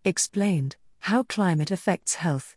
Explained: How climate affects health.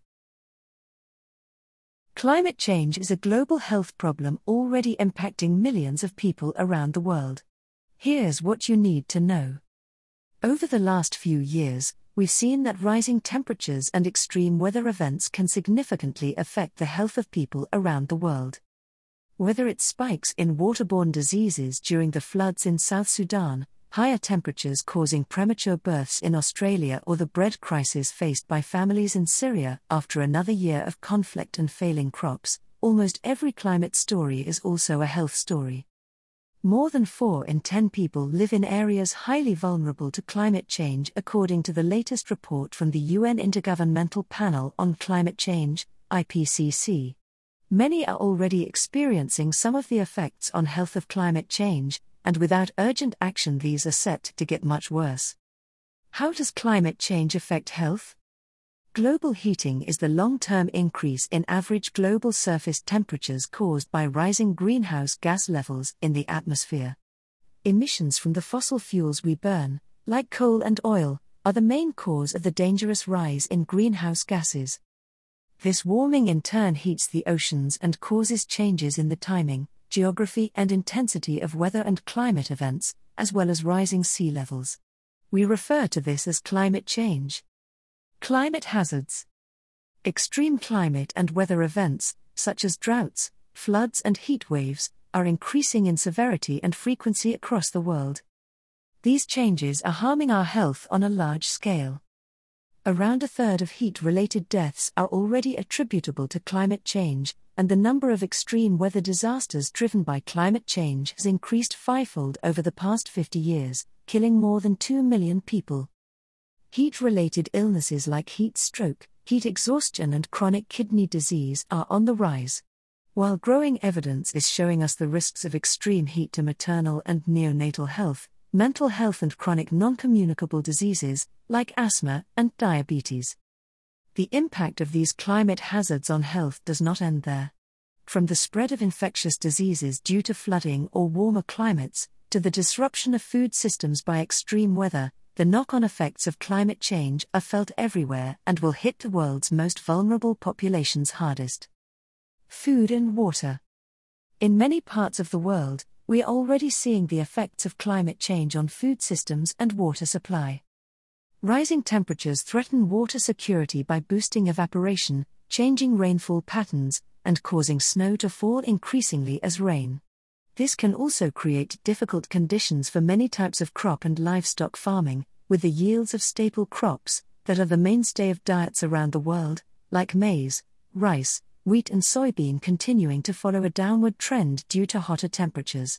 Climate change is a global health problem already impacting millions of people around the world. Here's what you need to know. Over the last few years, we've seen that rising temperatures and extreme weather events can significantly affect the health of people around the world. Whether it's spikes in waterborne diseases during the floods in South Sudan, higher temperatures causing premature births in Australia, or the bread crisis faced by families in Syria after another year of conflict and failing crops, almost every climate story is also a health story. More than 4 in 10 people live in areas highly vulnerable to climate change, according to the latest report from the UN Intergovernmental Panel on Climate Change, IPCC. Many are already experiencing some of the effects on health of climate change, and without urgent action these are set to get much worse. How does climate change affect health? Global heating is the long-term increase in average global surface temperatures caused by rising greenhouse gas levels in the atmosphere. Emissions from the fossil fuels we burn, like coal and oil, are the main cause of the dangerous rise in greenhouse gases. This warming in turn heats the oceans and causes changes in the timing, geography and intensity of weather and climate events, as well as rising sea levels. We refer to this as climate change. Climate hazards. Extreme climate and weather events, such as droughts, floods and heat waves, are increasing in severity and frequency across the world. These changes are harming our health on a large scale. Around a third of heat-related deaths are already attributable to climate change, and the number of extreme weather disasters driven by climate change has increased fivefold over the past 50 years, killing more than 2 million people. Heat-related illnesses like heat stroke, heat exhaustion and chronic kidney disease are on the rise. While growing evidence is showing us the risks of extreme heat to maternal and neonatal health, mental health and chronic non-communicable diseases, like asthma and diabetes. The impact of these climate hazards on health does not end there. From the spread of infectious diseases due to flooding or warmer climates, to the disruption of food systems by extreme weather, the knock-on effects of climate change are felt everywhere and will hit the world's most vulnerable populations hardest. Food and water. In many parts of the world, we are already seeing the effects of climate change on food systems and water supply. Rising temperatures threaten water security by boosting evaporation, changing rainfall patterns, and causing snow to fall increasingly as rain. This can also create difficult conditions for many types of crop and livestock farming, with the yields of staple crops, that are the mainstay of diets around the world, like maize, rice, wheat and soybean continuing to follow a downward trend due to hotter temperatures.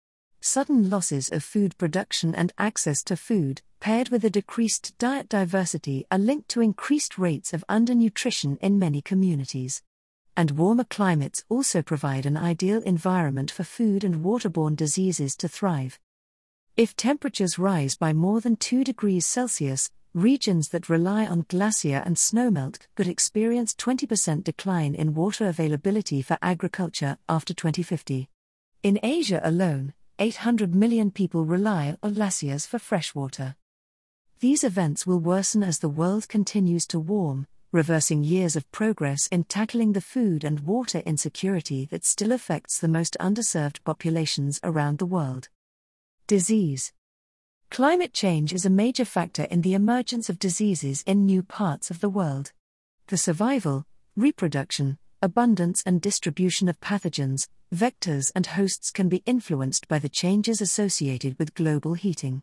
Sudden losses of food production and access to food, paired with a decreased diet diversity, are linked to increased rates of undernutrition in many communities. And warmer climates also provide an ideal environment for food and waterborne diseases to thrive. If temperatures rise by more than 2 degrees Celsius, regions that rely on glacier and snowmelt could experience 20% decline in water availability for agriculture after 2050. In Asia alone, 800 million people rely on glaciers for freshwater. These events will worsen as the world continues to warm, reversing years of progress in tackling the food and water insecurity that still affects the most underserved populations around the world. Disease. Climate change is a major factor in the emergence of diseases in new parts of the world. The survival, reproduction, abundance and distribution of pathogens, vectors and hosts can be influenced by the changes associated with global heating.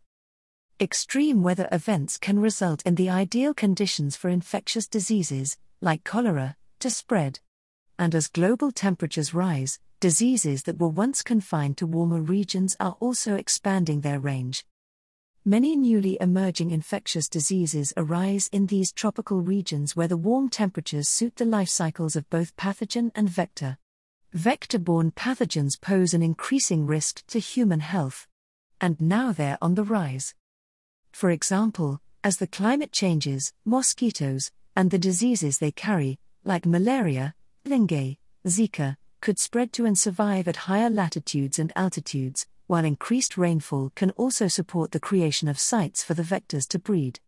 Extreme weather events can result in the ideal conditions for infectious diseases, like cholera, to spread. And as global temperatures rise, diseases that were once confined to warmer regions are also expanding their range. Many newly emerging infectious diseases arise in these tropical regions where the warm temperatures suit the life cycles of both pathogen and vector. Vector-borne pathogens pose an increasing risk to human health. And now they're on the rise. For example, as the climate changes, mosquitoes, and the diseases they carry, like malaria, dengue, Zika, could spread to and survive at higher latitudes and altitudes, while increased rainfall can also support the creation of sites for the vectors to breed.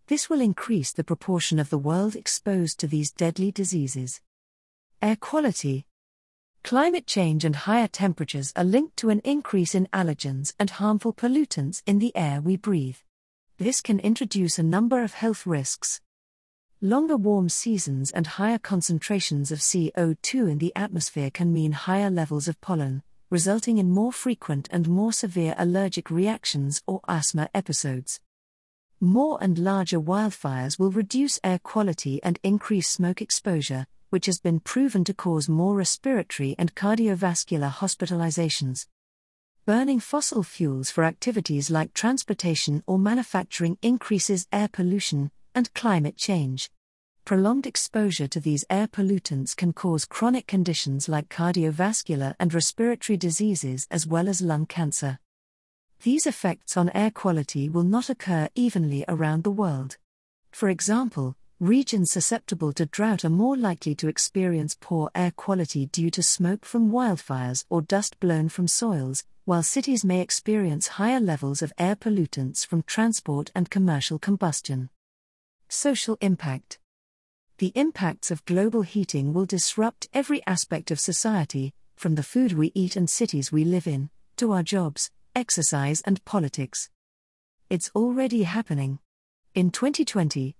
This will increase the proportion of the world exposed to these deadly diseases. Air quality. Climate change and higher temperatures are linked to an increase in allergens and harmful pollutants in the air we breathe. This can introduce a number of health risks. Longer warm seasons and higher concentrations of CO2 in the atmosphere can mean higher levels of pollen, resulting in more frequent and more severe allergic reactions or asthma episodes. More and larger wildfires will reduce air quality and increase smoke exposure, which has been proven to cause more respiratory and cardiovascular hospitalizations. Burning fossil fuels for activities like transportation or manufacturing increases air pollution and climate change. Prolonged exposure to these air pollutants can cause chronic conditions like cardiovascular and respiratory diseases as well as lung cancer. These effects on air quality will not occur evenly around the world. For example, regions susceptible to drought are more likely to experience poor air quality due to smoke from wildfires or dust blown from soils, while cities may experience higher levels of air pollutants from transport and commercial combustion. Social impact. The impacts of global heating will disrupt every aspect of society, from the food we eat and cities we live in, to our jobs, exercise and politics. It's already happening. In 2020,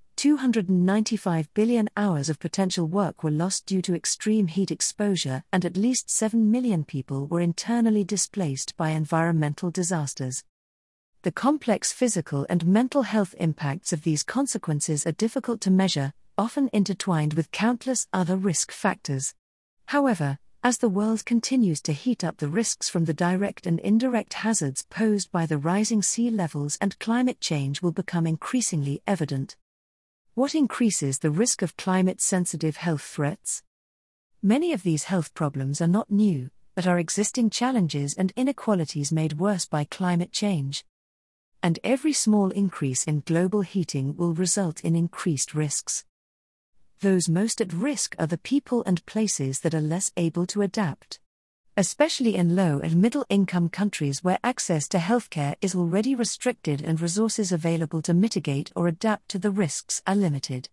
295 billion hours of potential work were lost due to extreme heat exposure, and at least 7 million people were internally displaced by environmental disasters. The complex physical and mental health impacts of these consequences are difficult to measure, often intertwined with countless other risk factors. However, as the world continues to heat up, the risks from the direct and indirect hazards posed by the rising sea levels and climate change will become increasingly evident. What increases the risk of climate-sensitive health threats? Many of these health problems are not new, but are existing challenges and inequalities made worse by climate change. And every small increase in global heating will result in increased risks. Those most at risk are the people and places that are less able to adapt. Especially in low and middle-income countries where access to healthcare is already restricted and resources available to mitigate or adapt to the risks are limited.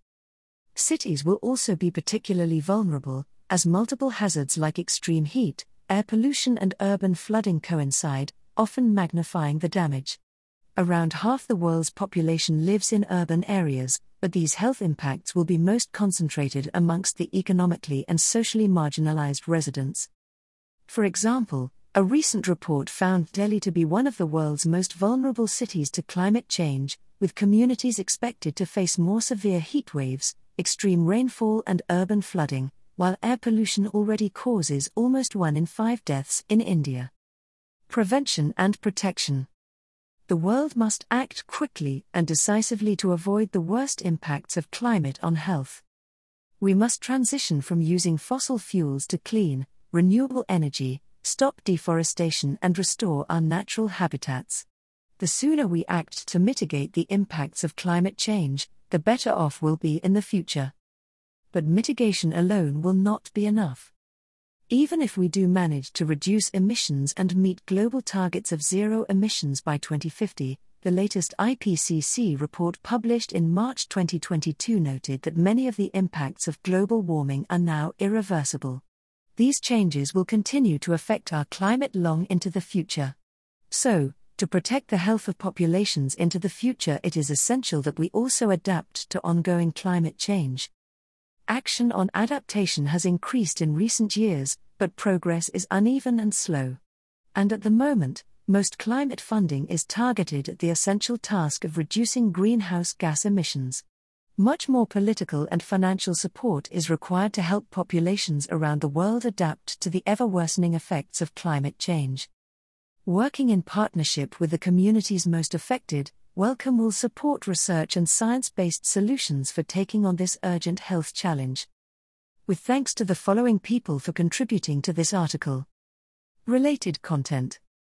Cities will also be particularly vulnerable, as multiple hazards like extreme heat, air pollution and urban flooding coincide, often magnifying the damage. Around half the world's population lives in urban areas, but these health impacts will be most concentrated amongst the economically and socially marginalized residents. For example, a recent report found Delhi to be one of the world's most vulnerable cities to climate change, with communities expected to face more severe heat waves, extreme rainfall and urban flooding, while air pollution already causes almost 1 in 5 deaths in India. Prevention and protection. The world must act quickly and decisively to avoid the worst impacts of climate on health. We must transition from using fossil fuels to clean, renewable energy, stop deforestation and restore our natural habitats. The sooner we act to mitigate the impacts of climate change, the better off we'll be in the future. But mitigation alone will not be enough. Even if we do manage to reduce emissions and meet global targets of zero emissions by 2050, the latest IPCC report published in March 2022 noted that many of the impacts of global warming are now irreversible. These changes will continue to affect our climate long into the future. So, to protect the health of populations into the future, it is essential that we also adapt to ongoing climate change. Action on adaptation has increased in recent years, but progress is uneven and slow. And at the moment, most climate funding is targeted at the essential task of reducing greenhouse gas emissions. Much more political and financial support is required to help populations around the world adapt to the ever-worsening effects of climate change. Working in partnership with the communities most affected, Wellcome will support research and science-based solutions for taking on this urgent health challenge. With thanks to the following people for contributing to this article. Related content.